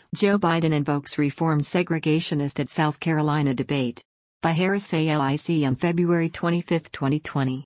Joe Biden invokes reform segregationist at South Carolina debate. By Harris ALIC on February 25, 2020.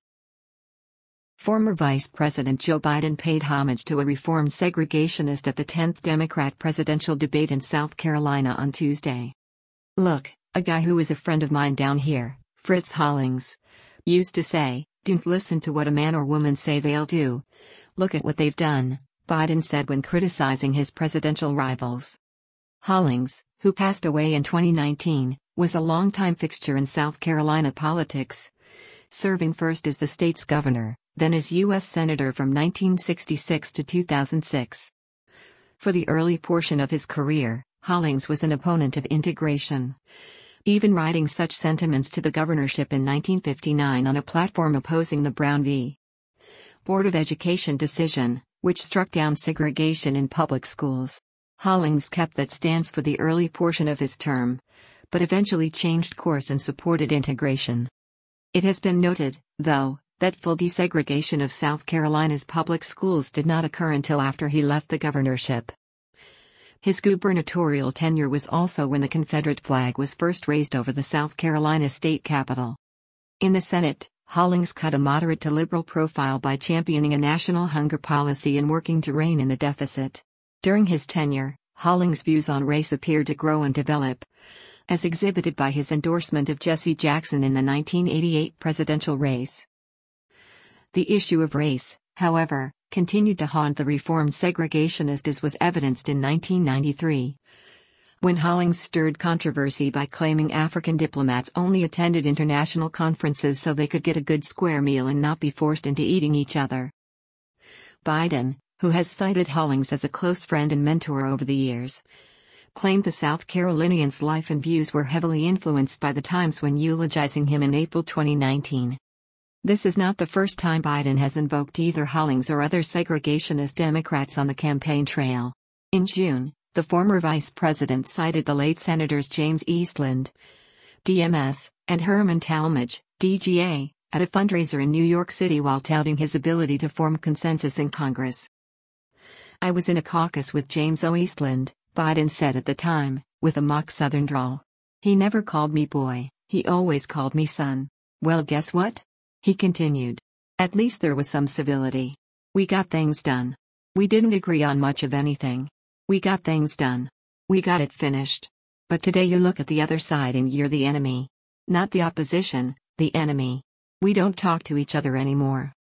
Former Vice President Joe Biden paid homage to a reform segregationist at the 10th Democrat presidential debate in South Carolina on Tuesday. "Look, a guy who was a friend of mine down here, Fritz Hollings, used to say, 'Don't listen to what a man or woman say they'll do. Look at what they've done,'" Biden said when criticizing his presidential rivals. Hollings, who passed away in 2019, was a longtime fixture in South Carolina politics, serving first as the state's governor, then as U.S. Senator from 1966 to 2006. For the early portion of his career, Hollings was an opponent of integration, even writing such sentiments to the governorship in 1959 on a platform opposing the Brown v. Board of Education decision, which struck down segregation in public schools. Hollings kept that stance for the early portion of his term, but eventually changed course and supported integration. It has been noted, though, that full desegregation of South Carolina's public schools did not occur until after he left the governorship. His gubernatorial tenure was also when the Confederate flag was first raised over the South Carolina state capitol. In the Senate, Hollings cut a moderate to liberal profile by championing a national hunger policy and working to rein in the deficit. During his tenure, Hollings' views on race appeared to grow and develop, as exhibited by his endorsement of Jesse Jackson in the 1988 presidential race. The issue of race, however, continued to haunt the reformed segregationist, as was evidenced in 1993, when Hollings stirred controversy by claiming African diplomats only attended international conferences so they could get a good square meal and not be forced into eating each other. Biden, who has cited Hollings as a close friend and mentor over the years, claimed the South Carolinian's life and views were heavily influenced by the Times when eulogizing him in April 2019. This is not the first time Biden has invoked either Hollings or other segregationist Democrats on the campaign trail. In June, the former vice president cited the late Senators James Eastland, DMS, and Herman Talmadge, DGA, at a fundraiser in New York City while touting his ability to form consensus in Congress. "I was in a caucus with James O. Eastland," Biden said at the time, with a mock Southern drawl. "He never called me boy, he always called me son. Well, guess what?" he continued. "At least there was some civility. We got things done. We didn't agree on much of anything. We got things done. We got it finished. But today you look at the other side and you're the enemy. Not the opposition, the enemy. We don't talk to each other anymore.